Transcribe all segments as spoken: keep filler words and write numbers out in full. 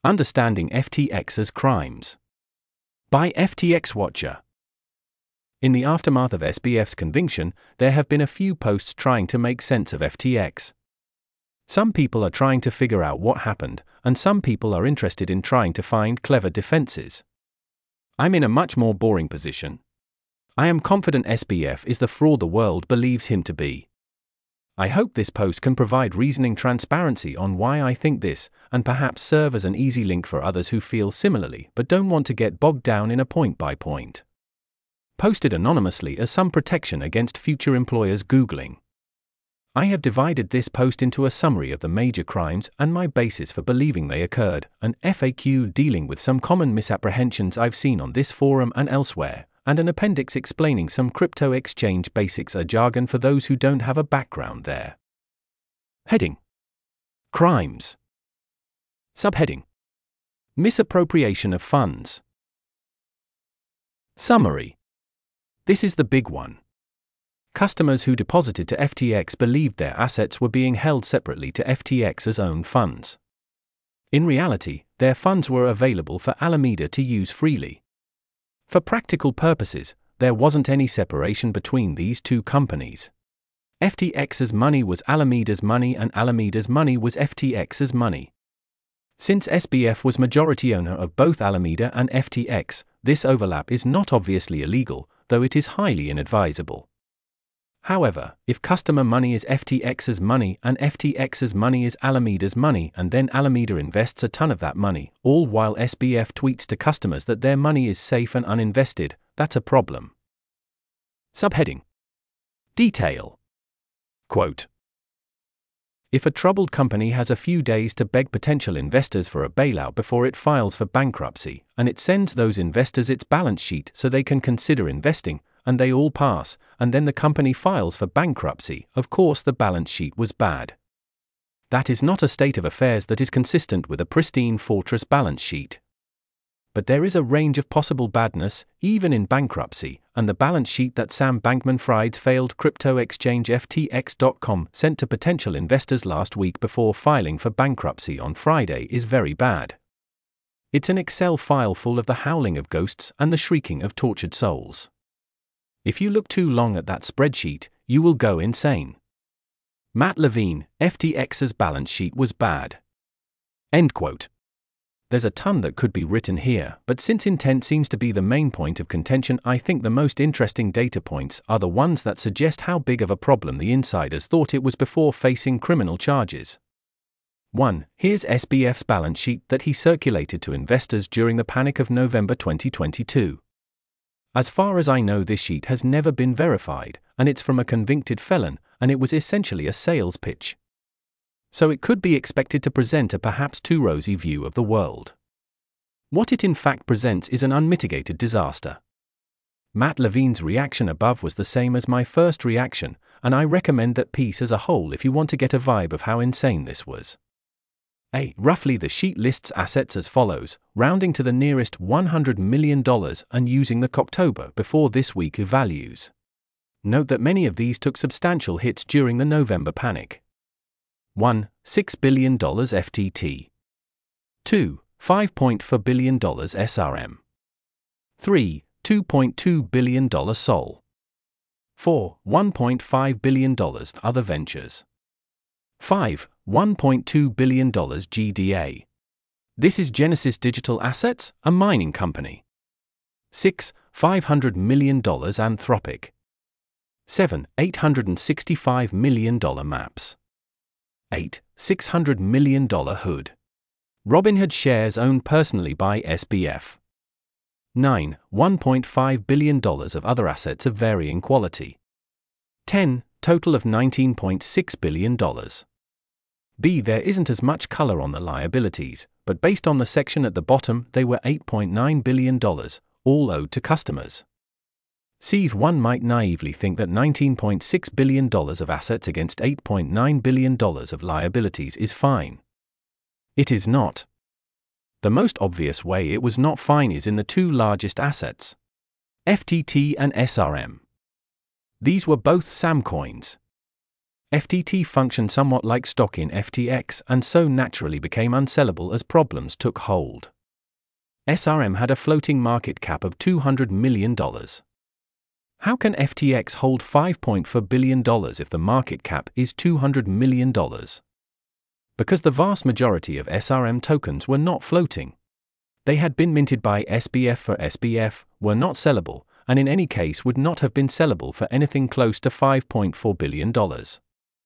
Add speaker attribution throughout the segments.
Speaker 1: Understanding F T X's Crimes. By F T X Watcher. In the aftermath of S B F's conviction, there have been a few posts trying to make sense of F T X. Some people are trying to figure out what happened, and some people are interested in trying to find clever defenses. I'm in a much more boring position. I am confident S B F is the fraud the world believes him to be. I hope this post can provide reasoning transparency on why I think this, and perhaps serve as an easy link for others who feel similarly but don't want to get bogged down in a point-by-point. Posted anonymously as some protection against future employers Googling. I have divided this post into a summary of the major crimes and my basis for believing they occurred, an F A Q dealing with some common misapprehensions I've seen on this forum and elsewhere, and an appendix explaining some crypto exchange basics, a jargon for those who don't have a background there. Heading: Crimes. Subheading: Misappropriation of funds. Summary: This is the big one. Customers who deposited to F T X believed their assets were being held separately to F T X's own funds. In reality, their funds were available for Alameda to use freely. For practical purposes, there wasn't any separation between these two companies. F T X's money was Alameda's money and Alameda's money was F T X's money. Since S B F was majority owner of both Alameda and F T X, this overlap is not obviously illegal, though it is highly inadvisable. However, if customer money is F T X's money and F T X's money is Alameda's money and then Alameda invests a ton of that money, all while S B F tweets to customers that their money is safe and uninvested, that's a problem. Subheading: Detail. Quote: If a troubled company has a few days to beg potential investors for a bailout before it files for bankruptcy, and it sends those investors its balance sheet so they can consider investing, and they all pass, and then the company files for bankruptcy, of course the balance sheet was bad. That is not a state of affairs that is consistent with a pristine fortress balance sheet. But there is a range of possible badness, even in bankruptcy, and the balance sheet that Sam Bankman-Fried's failed crypto exchange F T X dot com sent to potential investors last week before filing for bankruptcy on Friday is very bad. It's an Excel file full of the howling of ghosts and the shrieking of tortured souls. If you look too long at that spreadsheet, you will go insane. Matt Levine, F T X's balance sheet was bad. End quote. There's a ton that could be written here, but since intent seems to be the main point of contention, I think the most interesting data points are the ones that suggest how big of a problem the insiders thought it was before facing criminal charges. one. Here's S B F's balance sheet that he circulated to investors during the panic of November twenty twenty-two. As far as I know, this sheet has never been verified, and it's from a convicted felon, and it was essentially a sales pitch. So it could be expected to present a perhaps too rosy view of the world. What it in fact presents is an unmitigated disaster. Matt Levine's reaction above was the same as my first reaction, and I recommend that piece as a whole if you want to get a vibe of how insane this was. A. Roughly the sheet lists assets as follows, rounding to the nearest one hundred million dollars and using the Cocktober before this week values. Note that many of these took substantial hits during the November panic. one. six billion dollars F T T. two. five point four billion dollars S R M. three. two point two billion dollars Sol. four. one point five billion dollars Other Ventures. five. one point two billion dollars G D A. This is Genesis Digital Assets, a mining company. six. five hundred million dollars Anthropic. seven. eight hundred sixty-five million dollars Maps. eight. six hundred million dollars Hood. Robinhood shares owned personally by S B F. nine. one point five billion dollars of other assets of varying quality. ten. Total of nineteen point six billion dollars. B. There isn't as much color on the liabilities, but based on the section at the bottom, they were eight point nine billion dollars, all owed to customers. C. One might naively think that nineteen point six billion dollars of assets against eight point nine billion dollars of liabilities is fine. It is not. The most obvious way it was not fine is in the two largest assets, F T T and S R M. These were both Sam coins. F T T functioned somewhat like stock in F T X and so naturally became unsellable as problems took hold. S R M had a floating market cap of two hundred million dollars. How can F T X hold five point four billion dollars if the market cap is two hundred million dollars? Because the vast majority of S R M tokens were not floating. They had been minted by S B F for S B F, were not sellable, and in any case would not have been sellable for anything close to five point four billion dollars.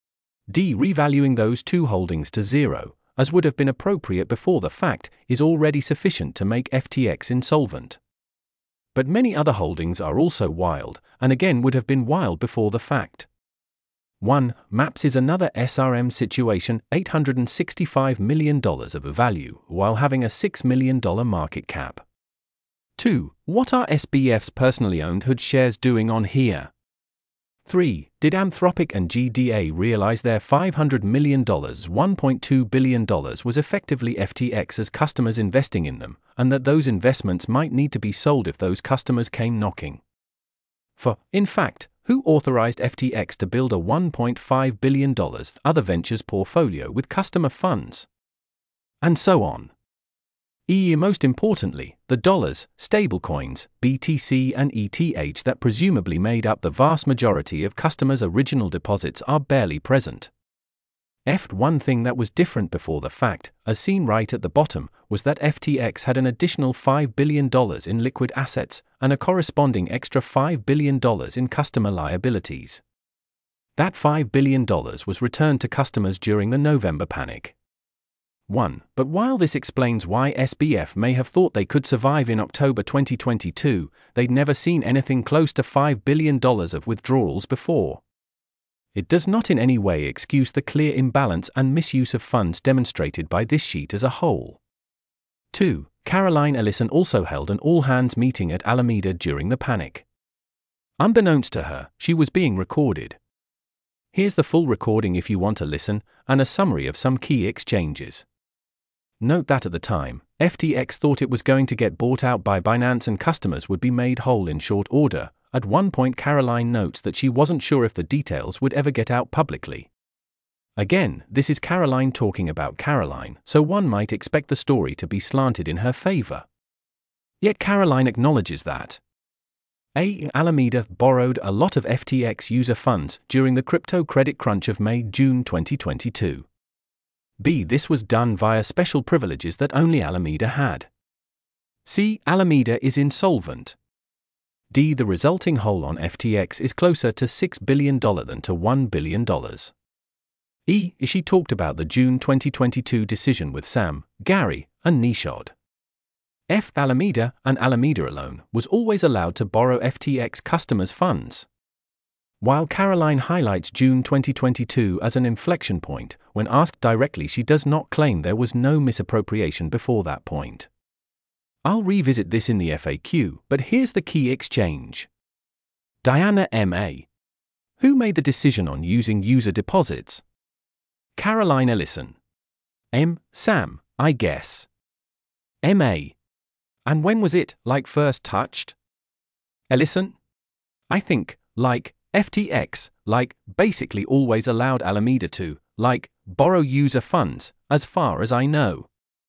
Speaker 1: D. Revaluing those two holdings to zero, as would have been appropriate before the fact, is already sufficient to make F T X insolvent. But many other holdings are also wild, and again would have been wild before the fact. one. MAPS is another S R M situation, eight hundred sixty-five million dollars of value, while having a six million dollars market cap. two. What are S B F's personally owned H U D shares doing on here? three. Did Anthropic and G D A realize their five hundred million dollars, one point two billion dollars was effectively F T X's customers investing in them, and that those investments might need to be sold if those customers came knocking? four. In fact, who authorized F T X to build a one point five billion dollars other ventures portfolio with customer funds? And so on. E. Most importantly, the dollars, stablecoins, B T C and E T H that presumably made up the vast majority of customers' original deposits are barely present. F. One thing that was different before the fact, as seen right at the bottom, was that F T X had an additional five billion dollars in liquid assets and a corresponding extra five billion dollars in customer liabilities. That five billion dollars was returned to customers during the November panic. one. But while this explains why S B F may have thought they could survive in October twenty twenty-two, they'd never seen anything close to five billion dollars of withdrawals before. It does not in any way excuse the clear imbalance and misuse of funds demonstrated by this sheet as a whole. two. Caroline Ellison also held an all-hands meeting at Alameda during the panic. Unbeknownst to her, she was being recorded. Here's the full recording if you want to listen, and a summary of some key exchanges. Note that at the time, F T X thought it was going to get bought out by Binance and customers would be made whole in short order. At one point Caroline notes that she wasn't sure if the details would ever get out publicly. Again, this is Caroline talking about Caroline, so one might expect the story to be slanted in her favor. Yet Caroline acknowledges that A. Alameda borrowed a lot of F T X user funds during the crypto credit crunch of May-June twenty twenty-two. B. This was done via special privileges that only Alameda had. C. Alameda is insolvent. D. The resulting hole on F T X is closer to six billion dollars than to one billion dollars. E. She talked about the June twenty twenty-two decision with Sam, Gary, and Nishad. F. Alameda, and Alameda alone, was always allowed to borrow F T X customers' funds. While Caroline highlights June twenty twenty-two as an inflection point, when asked directly she does not claim there was no misappropriation before that point. I'll revisit this in the F A Q, but here's the key exchange. Diana M A. Who made the decision on using user deposits? Caroline Ellison. M. Sam, I guess. M A. And when was it, like, first touched? Ellison. I think, like, F T X, like, basically always allowed Alameda to, like, borrow user funds, as far as I know.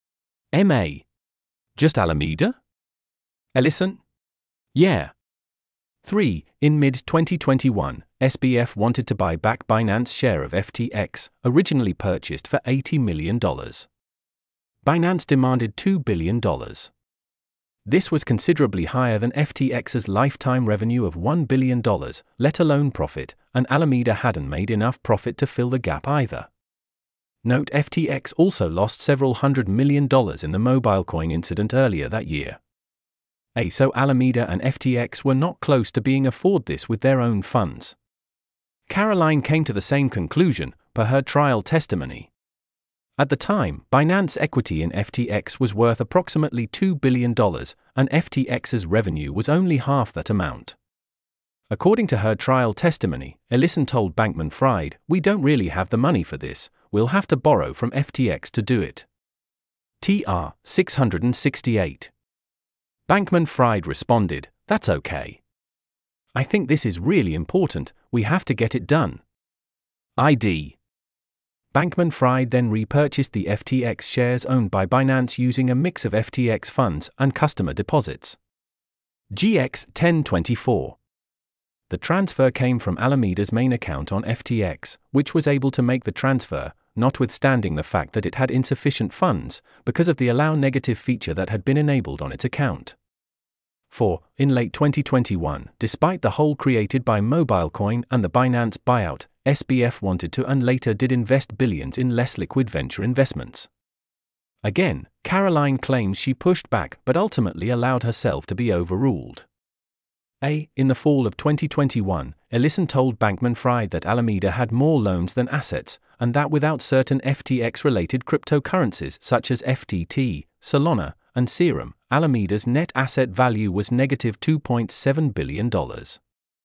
Speaker 1: M A. Just Alameda? Ellison? Yeah. three. In mid twenty twenty-one, S B F wanted to buy back Binance's share of F T X, originally purchased for eighty million dollars. Binance demanded two billion dollars. This was considerably higher than F T X's lifetime revenue of one billion dollars, let alone profit, and Alameda hadn't made enough profit to fill the gap either. Note F T X also lost several hundred million dollars in the MobileCoin incident earlier that year. A. So Alameda and F T X were not close to being afford this with their own funds. Caroline came to the same conclusion, per her trial testimony. At the time, Binance equity in F T X was worth approximately two billion dollars, and F T X's revenue was only half that amount. According to her trial testimony, Ellison told Bankman-Fried, "We don't really have the money for this, we'll have to borrow from F T X to do it." T R six hundred sixty-eight. Bankman-Fried responded, "That's okay. I think this is really important, we have to get it done." I D. Bankman-Fried then repurchased the F T X shares owned by Binance using a mix of F T X funds and customer deposits. G X ten twenty-four. The transfer came from Alameda's main account on F T X, which was able to make the transfer, notwithstanding the fact that it had insufficient funds, because of the allow negative feature that had been enabled on its account. four. In late twenty twenty-one, despite the hole created by MobileCoin and the Binance buyout, S B F wanted to and later did invest billions in less liquid venture investments. Again, Caroline claims she pushed back but ultimately allowed herself to be overruled. A. In the fall of twenty twenty-one, Ellison told Bankman-Fried that Alameda had more loans than assets, and that without certain F T X-related cryptocurrencies such as F T T, Solana, and Serum, Alameda's net asset value was negative two point seven billion dollars.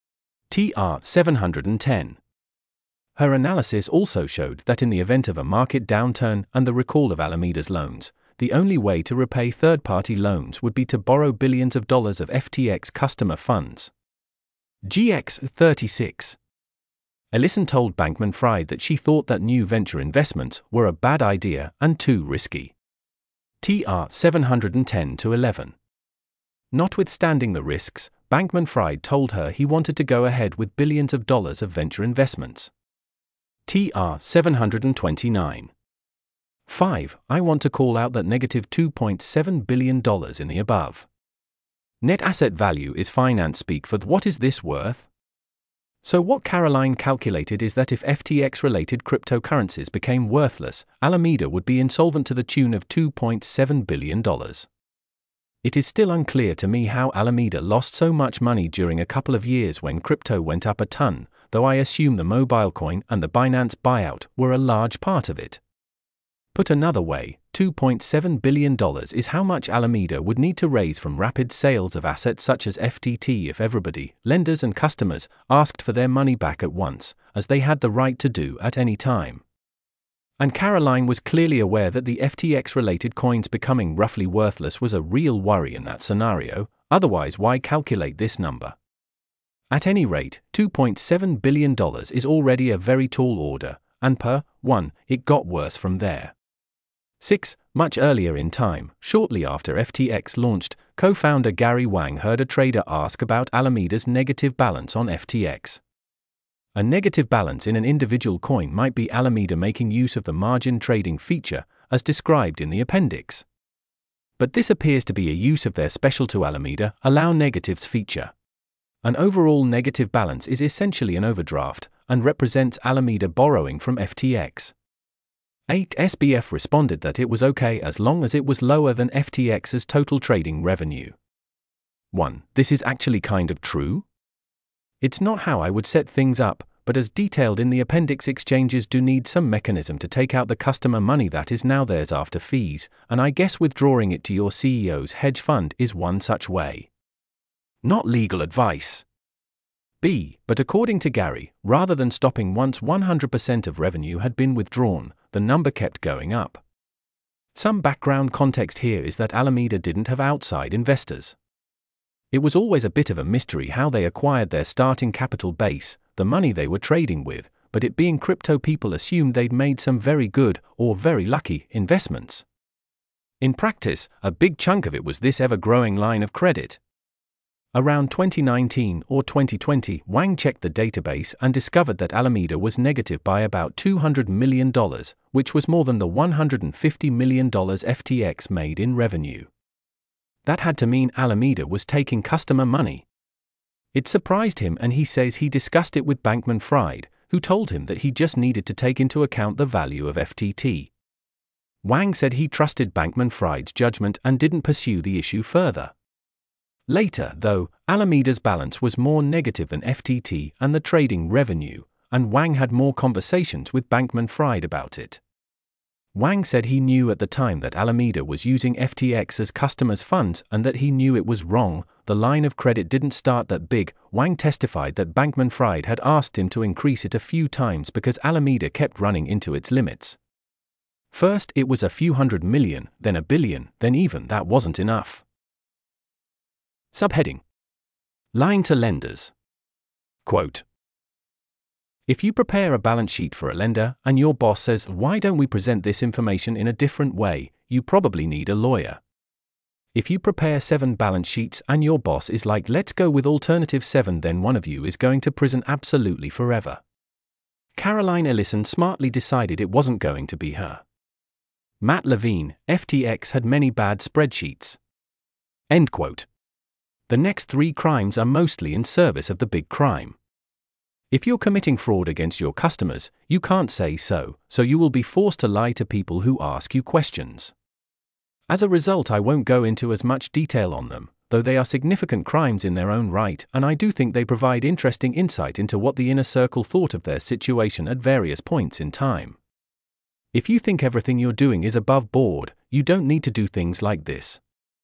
Speaker 1: T R seven ten. Her analysis also showed that in the event of a market downturn and the recall of Alameda's loans, the only way to repay third-party loans would be to borrow billions of dollars of F T X customer funds. G X thirty-six. Ellison told Bankman-Fried that she thought that new venture investments were a bad idea and too risky. T R seven ten to eleven. Notwithstanding the risks, Bankman-Fried told her he wanted to go ahead with billions of dollars of venture investments. T R seven twenty-nine. five. I want to call out that negative two point seven billion dollars in the above. Net asset value is finance speak for what is this worth? So what Caroline calculated is that if F T X-related cryptocurrencies became worthless, Alameda would be insolvent to the tune of two point seven billion dollars. It is still unclear to me how Alameda lost so much money during a couple of years when crypto went up a ton, though I assume the MobileCoin and the Binance buyout were a large part of it. Put another way, two point seven billion dollars is how much Alameda would need to raise from rapid sales of assets such as F T T if everybody, lenders and customers, asked for their money back at once, as they had the right to do at any time. And Caroline was clearly aware that the F T X-related coins becoming roughly worthless was a real worry in that scenario, otherwise why calculate this number? At any rate, two point seven billion dollars is already a very tall order, and per one, it got worse from there. six. Much earlier in time, shortly after F T X launched, co-founder Gary Wang heard a trader ask about Alameda's negative balance on F T X. A negative balance in an individual coin might be Alameda making use of the margin trading feature, as described in the appendix. But this appears to be a use of their special to Alameda allow negatives feature. An overall negative balance is essentially an overdraft, and represents Alameda borrowing from F T X. eight. S B F responded that it was okay as long as it was lower than F T X's total trading revenue. one. This is actually kind of true? It's not how I would set things up, but as detailed in the appendix, exchanges do need some mechanism to take out the customer money that is now theirs after fees, and I guess withdrawing it to your C E O's hedge fund is one such way. Not legal advice. B. But according to Gary, rather than stopping once one hundred percent of revenue had been withdrawn, the number kept going up. Some background context here is that Alameda didn't have outside investors. It was always a bit of a mystery how they acquired their starting capital base, the money they were trading with, but it being crypto, people assumed they'd made some very good, or very lucky, investments. In practice, a big chunk of it was this ever-growing line of credit. Around twenty nineteen or twenty twenty, Wang checked the database and discovered that Alameda was negative by about two hundred million dollars, which was more than the one hundred fifty million dollars F T X made in revenue. That had to mean Alameda was taking customer money. It surprised him, and he says he discussed it with Bankman-Fried, who told him that he just needed to take into account the value of F T T. Wang said he trusted Bankman-Fried's judgment and didn't pursue the issue further. Later, though, Alameda's balance was more negative than F T T and the trading revenue, and Wang had more conversations with Bankman-Fried about it. Wang said he knew at the time that Alameda was using F T X as customers' funds and that he knew it was wrong. The line of credit didn't start that big. Wang testified that Bankman-Fried had asked him to increase it a few times because Alameda kept running into its limits. First it was a few hundred million, then a billion, then even that wasn't enough. Subheading: Line to lenders. Quote: If you prepare a balance sheet for a lender and your boss says, "Why don't we present this information in a different way?" you probably need a lawyer. If you prepare seven balance sheets and your boss is like, "Let's go with alternative seven," then one of you is going to prison absolutely forever. Caroline Ellison smartly decided it wasn't going to be her. Matt Levine, F T X had many bad spreadsheets. End quote. The next three crimes are mostly in service of the big crime. If you're committing fraud against your customers, you can't say so, so you will be forced to lie to people who ask you questions. As a result, I won't go into as much detail on them, though they are significant crimes in their own right, and I do think they provide interesting insight into what the inner circle thought of their situation at various points in time. If you think everything you're doing is above board, you don't need to do things like this.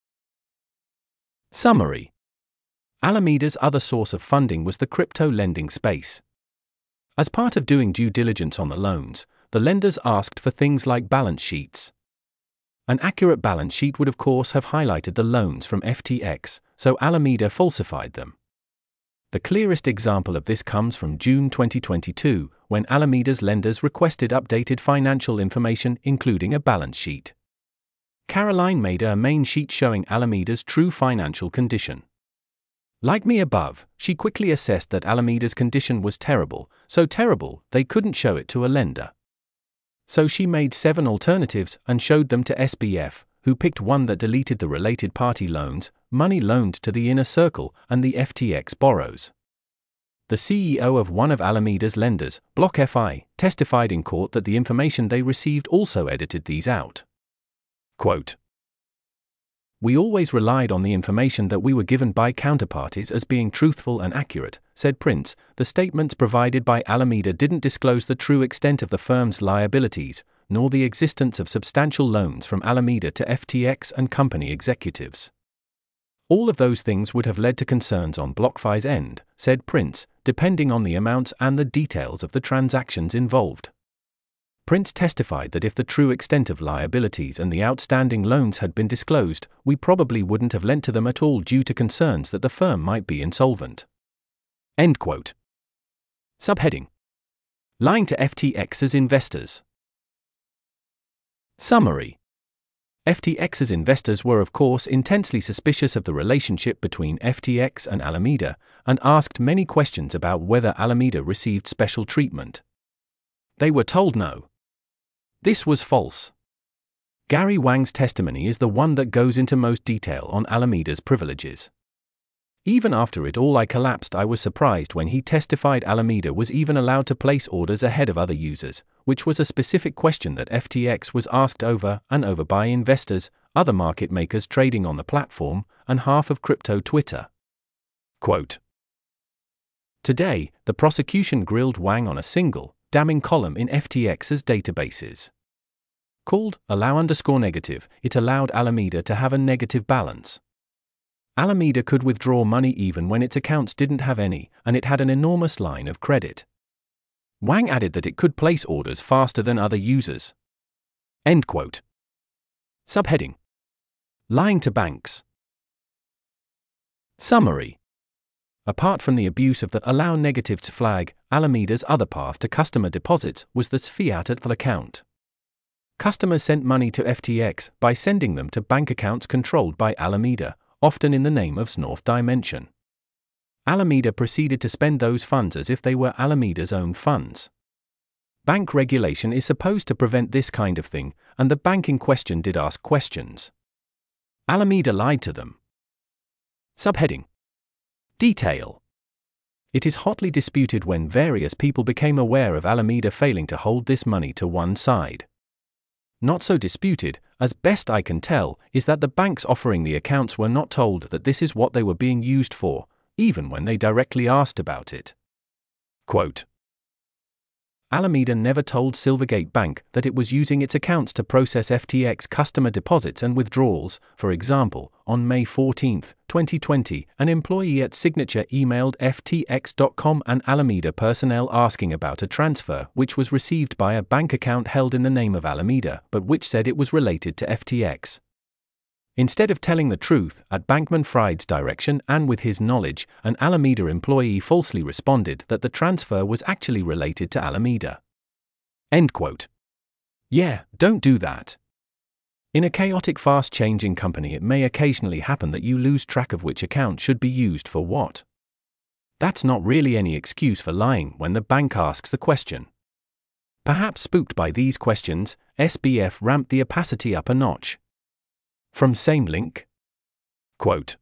Speaker 1: Summary. Alameda's other source of funding was the crypto lending space. As part of doing due diligence on the loans, the lenders asked for things like balance sheets. An accurate balance sheet would of course have highlighted the loans from F T X, so Alameda falsified them. The clearest example of this comes from June twenty twenty-two, when Alameda's lenders requested updated financial information including a balance sheet. Caroline made a main sheet showing Alameda's true financial condition. Like me above, she quickly assessed that Alameda's condition was terrible, so terrible they couldn't show it to a lender. So she made seven alternatives and showed them to S B F, who picked one that deleted the related party loans, money loaned to the inner circle, and the F T X borrows. The C E O of one of Alameda's lenders, BlockFi, testified in court that the information they received also edited these out. Quote, "We always relied on the information that we were given by counterparties as being truthful and accurate," said Prince. The statements provided by Alameda didn't disclose the true extent of the firm's liabilities, nor the existence of substantial loans from Alameda to F T X and company executives. All of those things would have led to concerns on BlockFi's end, said Prince, depending on the amounts and the details of the transactions involved. Prince testified that if the true extent of liabilities and the outstanding loans had been disclosed, we probably wouldn't have lent to them at all due to concerns that the firm might be insolvent. End quote. Subheading. Lying to F T X's investors. Summary. F T X's investors were of course intensely suspicious of the relationship between F T X and Alameda, and asked many questions about whether Alameda received special treatment. They were told no. This was false. Gary Wang's testimony is the one that goes into most detail on Alameda's privileges. Even after it all I collapsed. I was surprised when he testified Alameda was even allowed to place orders ahead of other users, which was a specific question that F T X was asked over and over by investors, other market makers trading on the platform, and half of crypto Twitter. Quote, "Today, the prosecution grilled Wang on a single, damning column in F T X's databases. Called allow underscore negative, it allowed Alameda to have a negative balance. Alameda could withdraw money even when its accounts didn't have any, and it had an enormous line of credit. Wang added that it could place orders faster than other users." End quote. Subheading. Lying to banks. Summary. Apart from the abuse of the allow negatives flag, Alameda's other path to customer deposits was the fiat account. Customers sent money to F T X by sending them to bank accounts controlled by Alameda, often in the name of North Dimension. Alameda proceeded to spend those funds as if they were Alameda's own funds. Bank regulation is supposed to prevent this kind of thing, and the bank in question did ask questions. Alameda lied to them. Subheading. Detail. It is hotly disputed when various people became aware of Alameda failing to hold this money to one side. Not so disputed, as best I can tell, is that the banks offering the accounts were not told that this is what they were being used for, even when they directly asked about it. Quote, "Alameda never told Silvergate Bank that it was using its accounts to process F T X customer deposits and withdrawals. For example, on May fourteenth, twenty twenty, an employee at Signature emailed F T X dot com and Alameda personnel asking about a transfer which was received by a bank account held in the name of Alameda, but which said it was related to F T X. Instead of telling the truth, at Bankman-Fried's direction and with his knowledge, an Alameda employee falsely responded that the transfer was actually related to Alameda. End quote. Yeah, don't do that. In a chaotic, fast-changing company, it may occasionally happen that you lose track of which account should be used for what. That's not really any excuse for lying when the bank asks the question. Perhaps spooked by these questions, S B F ramped the opacity up a notch. From same link. Quote.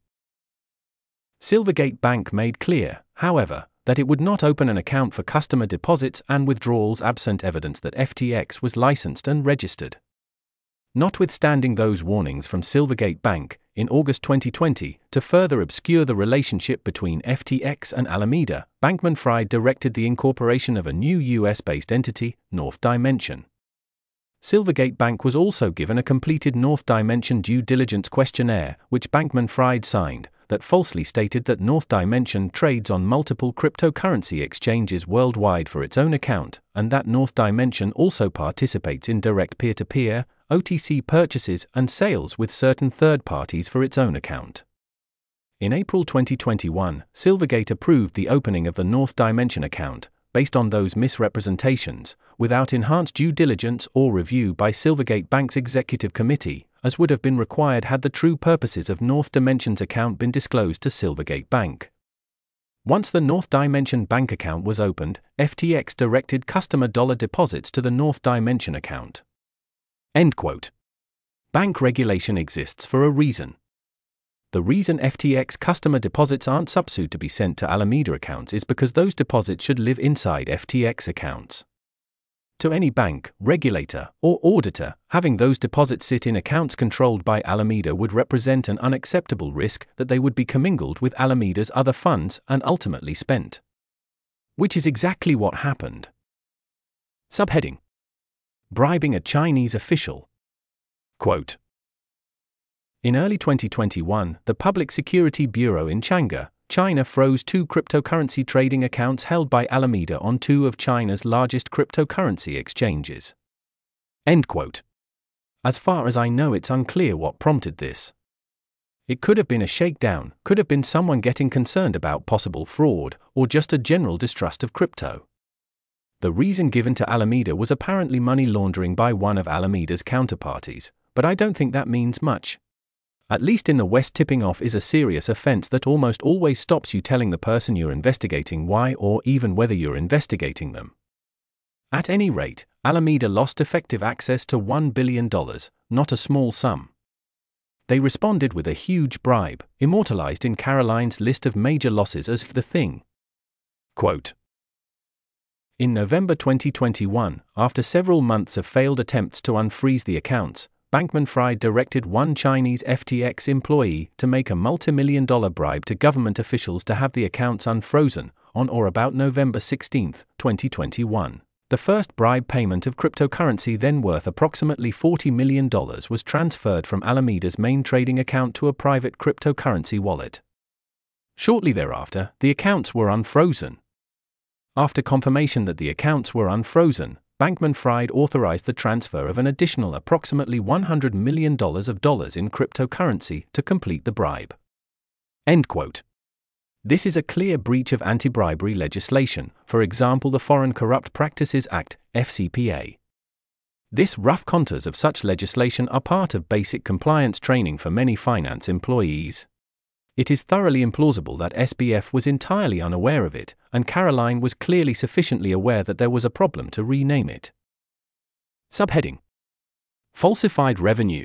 Speaker 1: Silvergate Bank made clear, however, that it would not open an account for customer deposits and withdrawals absent evidence that F T X was licensed and registered. Notwithstanding those warnings from Silvergate Bank, in August twenty twenty, to further obscure the relationship between F T X and Alameda, Bankman-Fried directed the incorporation of a new U S-based entity, North Dimension. Silvergate Bank was also given a completed North Dimension due diligence questionnaire, which Bankman-Fried signed, that falsely stated that North Dimension trades on multiple cryptocurrency exchanges worldwide for its own account, and that North Dimension also participates in direct peer-to-peer, O T C purchases and sales with certain third parties for its own account. In April twenty twenty-one, Silvergate approved the opening of the North Dimension account, based on those misrepresentations, without enhanced due diligence or review by Silvergate Bank's executive committee, as would have been required had the true purposes of North Dimension's account been disclosed to Silvergate Bank. Once the North Dimension bank account was opened, F T X directed customer dollar deposits to the North Dimension account. End quote. Bank regulation exists for a reason. The reason F T X customer deposits aren't subsued to be sent to Alameda accounts is because those deposits should live inside F T X accounts. To any bank, regulator, or auditor, having those deposits sit in accounts controlled by Alameda would represent an unacceptable risk that they would be commingled with Alameda's other funds and ultimately spent. Which is exactly what happened. Subheading: Bribing a Chinese official. Quote. In early twenty twenty-one, the Public Security Bureau in Chang'an, China froze two cryptocurrency trading accounts held by Alameda on two of China's largest cryptocurrency exchanges. End quote. As far as I know, it's unclear what prompted this. It could have been a shakedown, could have been someone getting concerned about possible fraud, or just a general distrust of crypto. The reason given to Alameda was apparently money laundering by one of Alameda's counterparties, but I don't think that means much. At least in the West, tipping off is a serious offense that almost always stops you telling the person you're investigating why or even whether you're investigating them. At any rate, Alameda lost effective access to one billion dollars, not a small sum. They responded with a huge bribe, immortalized in Caroline's list of major losses as the thing. Quote. In November twenty twenty-one, after several months of failed attempts to unfreeze the accounts, Bankman-Fried directed one Chinese F T X employee to make a multi-million dollar bribe to government officials to have the accounts unfrozen, on or about November sixteenth, twenty twenty-one. The first bribe payment of cryptocurrency, then worth approximately forty million dollars, was transferred from Alameda's main trading account to a private cryptocurrency wallet. Shortly thereafter, the accounts were unfrozen. After confirmation that the accounts were unfrozen, Bankman-Fried authorized the transfer of an additional approximately one hundred million dollars of dollars in cryptocurrency to complete the bribe. End quote. This is a clear breach of anti-bribery legislation, for example the Foreign Corrupt Practices Act, F C P A. This rough contours of such legislation are part of basic compliance training for many finance employees. It is thoroughly implausible that S B F was entirely unaware of it, and Caroline was clearly sufficiently aware that there was a problem to rename it. Subheading: Falsified revenue.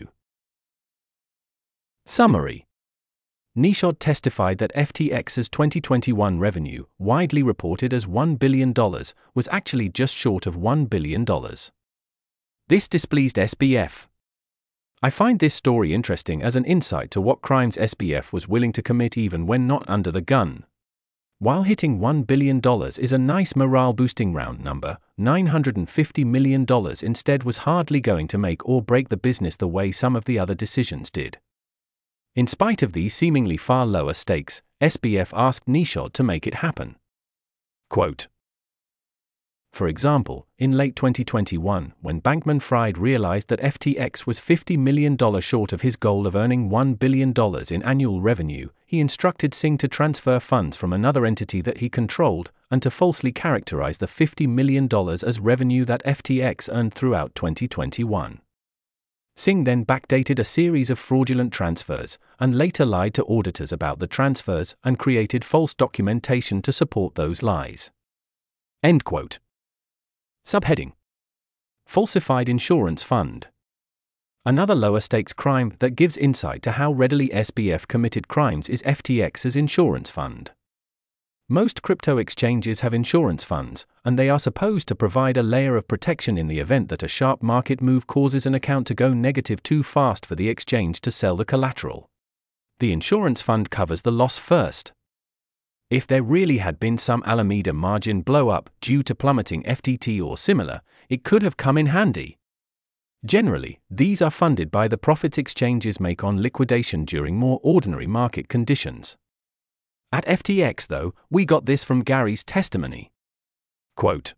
Speaker 1: Summary: Nishad testified that F T X's twenty twenty-one revenue, widely reported as one billion dollars, was actually just short of one billion dollars. This displeased S B F. I find this story interesting as an insight to what crimes S B F was willing to commit even when not under the gun. While hitting one billion dollars is a nice morale-boosting round number, nine hundred fifty million dollars instead was hardly going to make or break the business the way some of the other decisions did. In spite of these seemingly far lower stakes, S B F asked Nishad to make it happen. Quote, For example, in late twenty twenty-one, when Bankman-Fried realized that F T X was fifty million dollars short of his goal of earning one billion dollars in annual revenue, he instructed Singh to transfer funds from another entity that he controlled, and to falsely characterize the fifty million dollars as revenue that F T X earned throughout twenty twenty-one. Singh then backdated a series of fraudulent transfers, and later lied to auditors about the transfers and created false documentation to support those lies. End quote. Subheading: Falsified Insurance Fund. Another lower-stakes crime that gives insight to how readily S B F committed crimes is F T X's insurance fund. Most crypto exchanges have insurance funds, and they are supposed to provide a layer of protection in the event that a sharp market move causes an account to go negative too fast for the exchange to sell the collateral. The insurance fund covers the loss first. If there really had been some Alameda margin blow-up due to plummeting F T T or similar, it could have come in handy. Generally, these are funded by the profits exchanges make on liquidation during more ordinary market conditions. At F T X, though, we got this from Gary's testimony. Quote,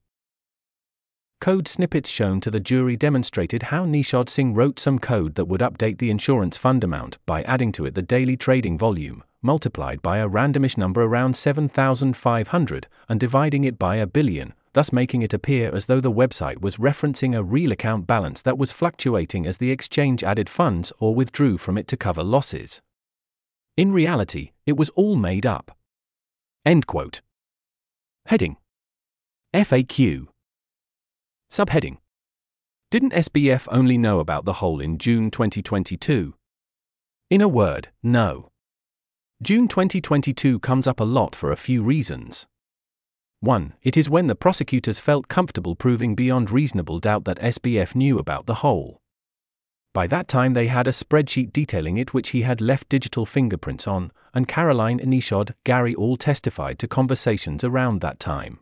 Speaker 1: Code snippets shown to the jury demonstrated how Nishad Singh wrote some code that would update the insurance fund amount by adding to it the daily trading volume, multiplied by a randomish number around seven thousand five hundred, and dividing it by a billion, thus making it appear as though the website was referencing a real account balance that was fluctuating as the exchange added funds or withdrew from it to cover losses. In reality, it was all made up. End quote. Heading: F A Q. Subheading: Didn't S B F only know about the hole in June twenty twenty-two? In a word, no. June twenty twenty-two comes up a lot for a few reasons. One, it is when the prosecutors felt comfortable proving beyond reasonable doubt that S B F knew about the hole. By that time they had a spreadsheet detailing it which he had left digital fingerprints on, and Caroline, Nishad, Gary all testified to conversations around that time.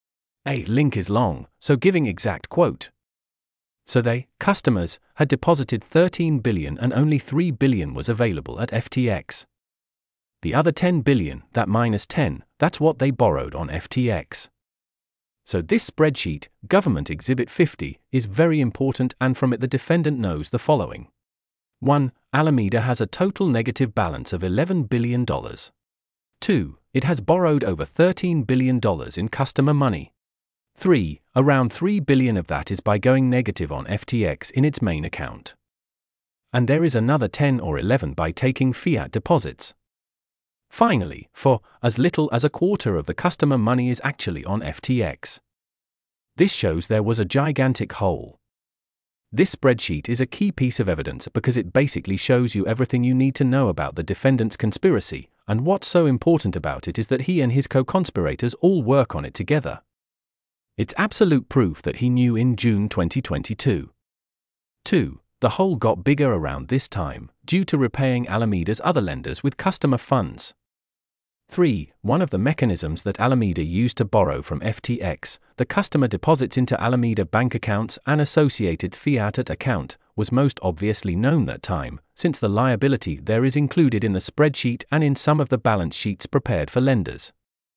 Speaker 1: A link is long, so giving exact quote. So they, customers, had deposited thirteen billion dollars and only three billion dollars was available at F T X. The other ten billion dollars, that minus ten, that's what they borrowed on F T X. So this spreadsheet, Government Exhibit fifty, is very important, and from it the defendant knows the following. one. Alameda has a total negative balance of eleven billion dollars. two. It has borrowed over thirteen billion dollars in customer money. three. Around three billion dollars of that is by going negative on F T X in its main account. And there is another ten or eleven by taking fiat deposits. Finally, for as little as a quarter of the customer money is actually on F T X. This shows there was a gigantic hole. This spreadsheet is a key piece of evidence because it basically shows you everything you need to know about the defendant's conspiracy, and what's so important about it is that he and his co-conspirators all work on it together. It's absolute proof that he knew in June twenty twenty-two. two. The hole got bigger around this time, due to repaying Alameda's other lenders with customer funds. three. One of the mechanisms that Alameda used to borrow from F T X, the customer deposits into Alameda bank accounts and associated fiat at account, was most obviously known that time, since the liability there is included in the spreadsheet and in some of the balance sheets prepared for lenders.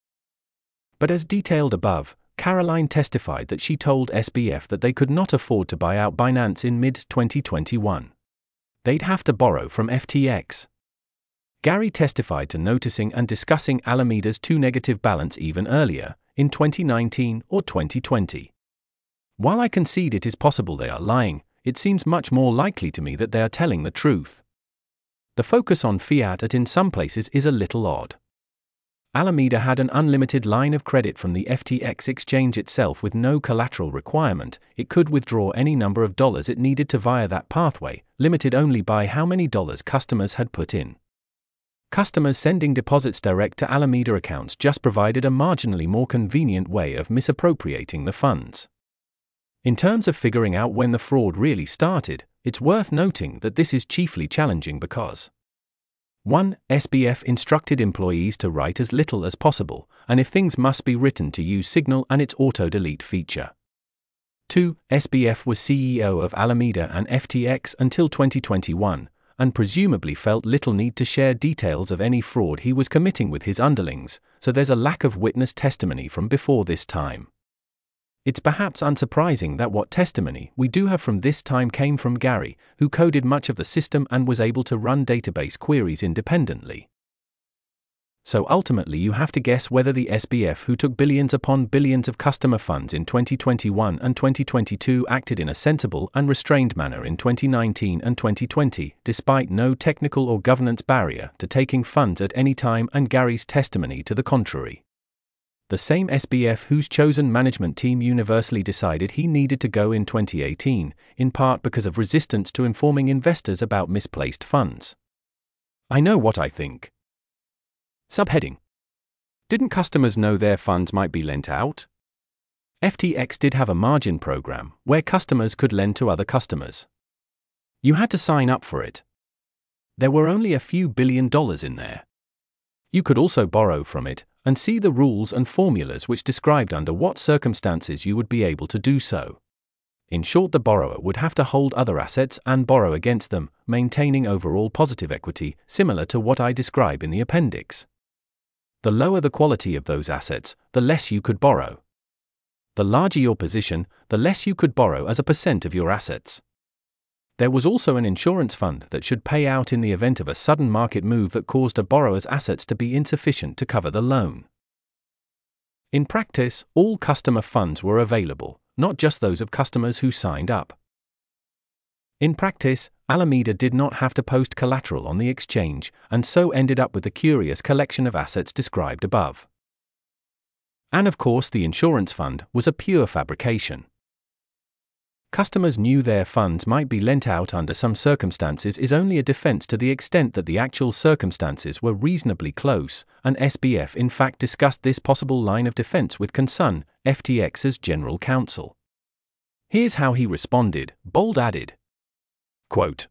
Speaker 1: But as detailed above, Caroline testified that she told S B F that they could not afford to buy out Binance in mid twenty twenty-one. They'd have to borrow from F T X. Gary testified to noticing and discussing Alameda's too negative balance even earlier, in twenty nineteen or twenty twenty. While I concede it is possible they are lying, it seems much more likely to me that they are telling the truth. The focus on fiat at in some places is a little odd. Alameda had an unlimited line of credit from the F T X exchange itself with no collateral requirement. It could withdraw any number of dollars it needed to via that pathway, limited only by how many dollars customers had put in. Customers sending deposits direct to Alameda accounts just provided a marginally more convenient way of misappropriating the funds. In terms of figuring out when the fraud really started, it's worth noting that this is chiefly challenging because one. S B F instructed employees to write as little as possible, and if things must be written to use Signal and its auto-delete feature. two. S B F was C E O of Alameda and F T X until twenty twenty-one, and presumably felt little need to share details of any fraud he was committing with his underlings, so there's a lack of witness testimony from before this time. It's perhaps unsurprising that what testimony we do have from this time came from Gary, who coded much of the system and was able to run database queries independently. So ultimately you have to guess whether the S B F who took billions upon billions of customer funds in twenty twenty-one and twenty twenty-two acted in a sensible and restrained manner in twenty nineteen and twenty twenty, despite no technical or governance barrier to taking funds at any time, and Gary's testimony to the contrary. The same S B F whose chosen management team universally decided he needed to go in twenty eighteen, in part because of resistance to informing investors about misplaced funds. I know what I think. Subheading: Didn't customers know their funds might be lent out? F T X did have a margin program where customers could lend to other customers. You had to sign up for it. There were only a few billion dollars in there. You could also borrow from it, and see the rules and formulas which described under what circumstances you would be able to do so. In short, the borrower would have to hold other assets and borrow against them, maintaining overall positive equity, similar to what I describe in the appendix. The lower the quality of those assets, the less you could borrow. The larger your position, the less you could borrow as a percent of your assets. There was also an insurance fund that should pay out in the event of a sudden market move that caused a borrower's assets to be insufficient to cover the loan. In practice, all customer funds were available, not just those of customers who signed up. In practice, Alameda did not have to post collateral on the exchange, and so ended up with the curious collection of assets described above. And of course, the insurance fund was a pure fabrication. Customers knew their funds might be lent out under some circumstances is only a defense to the extent that the actual circumstances were reasonably close, and S B F in fact discussed this possible line of defense with Consun, F T X's general counsel. Here's how he responded, bold added. Quote,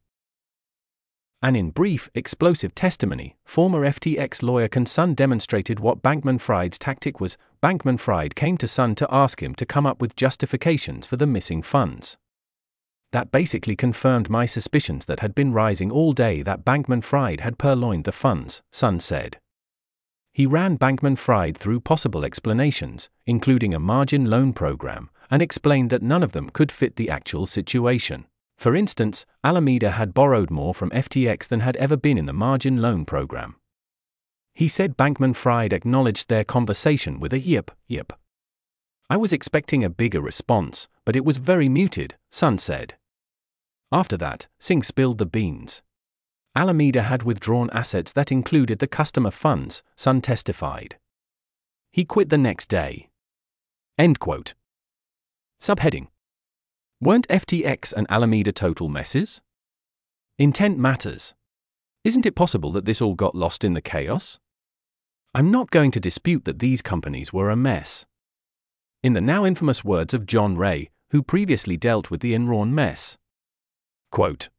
Speaker 1: and in brief, explosive testimony, former F T X lawyer Consun demonstrated what Bankman-Fried's tactic was. Bankman-Fried came to Sun to ask him to come up with justifications for the missing funds. That basically confirmed my suspicions that had been rising all day that Bankman-Fried had purloined the funds, Sun said. He ran Bankman-Fried through possible explanations, including a margin loan program, and explained that none of them could fit the actual situation. For instance, Alameda had borrowed more from F T X than had ever been in the margin loan program. He said Bankman-Fried acknowledged their conversation with a yip, yip. I was expecting a bigger response, but it was very muted, Sun said. After that, Singh spilled the beans. Alameda had withdrawn assets that included the customer funds, Sun testified. He quit the next day. End quote. Subheading: Weren't F T X and Alameda total messes? Intent matters. Isn't it possible that this all got lost in the chaos? I'm not going to dispute that these companies were a mess. In the now infamous words of John Ray, who previously dealt with the Enron mess. Quote,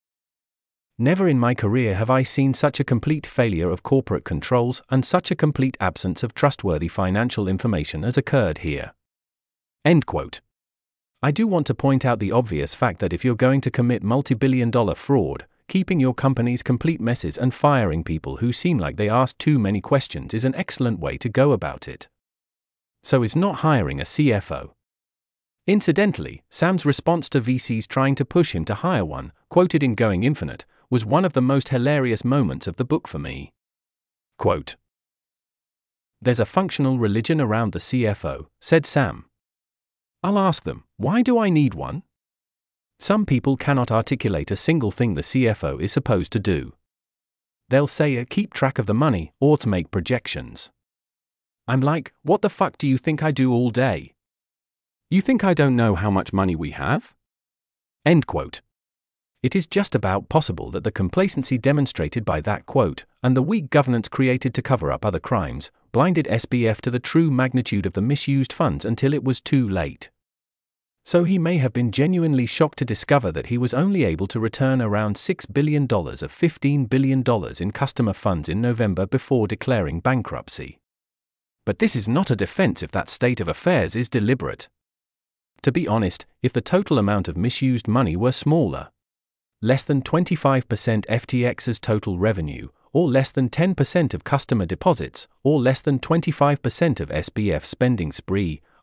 Speaker 1: never in my career have I seen such a complete failure of corporate controls and such a complete absence of trustworthy financial information as occurred here. End quote. I do want to point out the obvious fact that if you're going to commit multi-billion dollar fraud, keeping your company's complete messes and firing people who seem like they ask too many questions is an excellent way to go about it. So is not hiring a C F O. Incidentally, Sam's response to V Cs trying to push him to hire one, quoted in Going Infinite, was one of the most hilarious moments of the book for me. Quote, there's a functional religion around the C F O, said Sam. I'll ask them, why do I need one? Some people cannot articulate a single thing the C F O is supposed to do. They'll say uh, keep track of the money, or to make projections. I'm like, what the fuck do you think I do all day? You think I don't know how much money we have? End quote. It is just about possible that the complacency demonstrated by that quote, and the weak governance created to cover up other crimes, blinded S B F to the true magnitude of the misused funds until it was too late. So he may have been genuinely shocked to discover that he was only able to return around six billion dollars of fifteen billion dollars in customer funds in November before declaring bankruptcy. But this is not a defense if that state of affairs is deliberate. To be honest, if the total amount of misused money were smaller, less than twenty-five percent F T X's total revenue, or less than ten percent of customer deposits, or less than twenty-five percent of S B F's spending spree,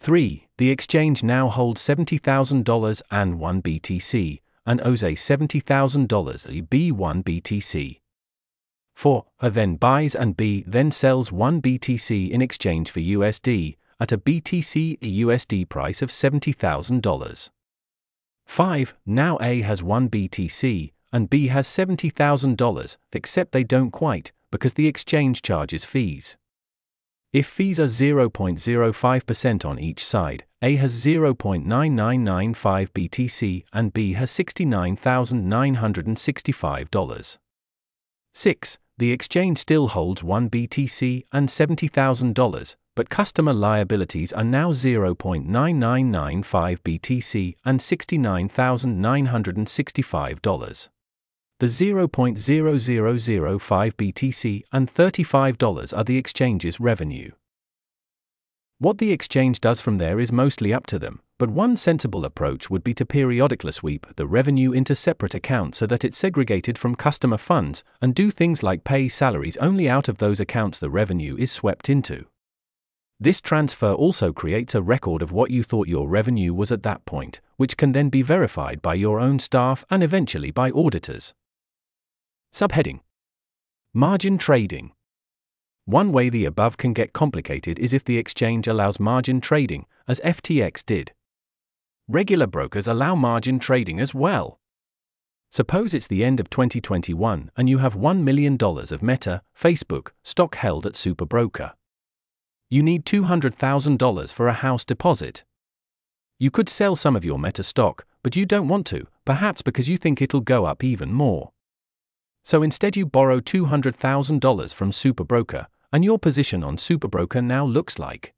Speaker 1: three. The exchange now holds seventy thousand dollars and one B T C, and owes A seventy thousand dollars a B one B T C. four. A then buys and B then sells one B T C in exchange for U S D, at a B T C U S D price of seventy thousand dollars. five. Now A has one B T C, and B has seventy thousand dollars, except they don't quite, because the exchange charges fees. If fees are zero point zero five percent on each side, A has zero point nine nine nine five B T C and B has sixty-nine thousand nine hundred sixty-five dollars. six. The exchange still holds one B T C and seventy thousand dollars, but customer liabilities are now zero point nine nine nine five B T C and sixty-nine thousand nine hundred sixty-five dollars. The zero point zero zero zero five B T C and thirty-five dollars are the exchange's revenue. What the exchange does from there is mostly up to them, but one sensible approach would be to periodically sweep the revenue into separate accounts so that it's segregated from customer funds, and do things like pay salaries only out of those accounts the revenue is swept into. This transfer also creates a record of what you thought your revenue was at that point, which can then be verified by your own staff and eventually by auditors. Subheading: Margin trading. One way the above can get complicated is if the exchange allows margin trading, as F T X did. Regular brokers allow margin trading as well. Suppose it's the end of twenty twenty-one and you have one million dollars of Meta, Facebook, stock held at Superbroker. You need two hundred thousand dollars for a house deposit. You could sell some of your Meta stock, but you don't want to, perhaps because you think it'll go up even more. So instead you borrow two hundred thousand dollars from Superbroker, and your position on Superbroker now looks like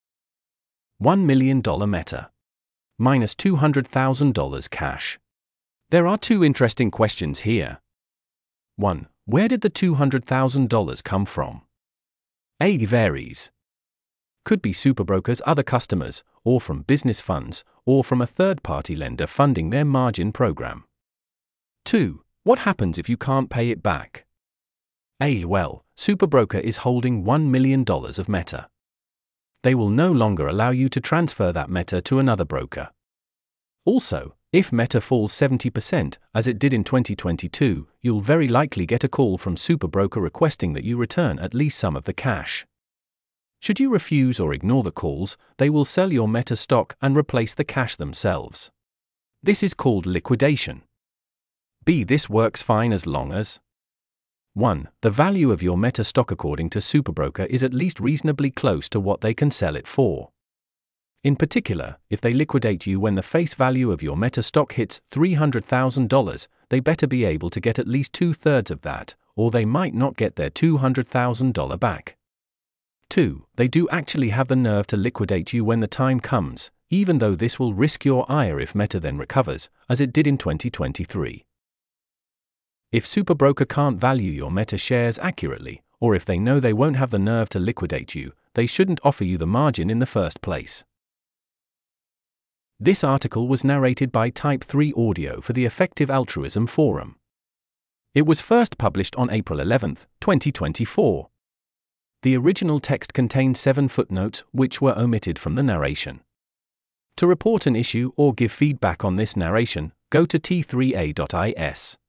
Speaker 1: one million dollars Meta minus two hundred thousand dollars cash. There are two interesting questions here. one. Where did the two hundred thousand dollars come from? A. Varies. Could be Superbroker's other customers, or from business funds, or from a third-party lender funding their margin program. two. What happens if you can't pay it back? A. Well, Superbroker is holding one million dollars of Meta. They will no longer allow you to transfer that Meta to another broker. Also, if Meta falls seventy percent, as it did in twenty twenty-two, you'll very likely get a call from Superbroker requesting that you return at least some of the cash. Should you refuse or ignore the calls, they will sell your Meta stock and replace the cash themselves. This is called liquidation. B. This works fine as long as one. The value of your Meta stock according to Superbroker is at least reasonably close to what they can sell it for. In particular, if they liquidate you when the face value of your Meta stock hits three hundred thousand dollars, they better be able to get at least two-thirds of that, or they might not get their two hundred thousand dollars back. two. They do actually have the nerve to liquidate you when the time comes, even though this will risk your ire if Meta then recovers, as it did in twenty twenty-three. If Superbroker can't value your Meta shares accurately, or if they know they won't have the nerve to liquidate you, they shouldn't offer you the margin in the first place. This article was narrated by Type three Audio for the Effective Altruism Forum. It was first published on April eleventh, twenty twenty-four. The original text contained seven footnotes which were omitted from the narration. To report an issue or give feedback on this narration, go to T three A dot I S.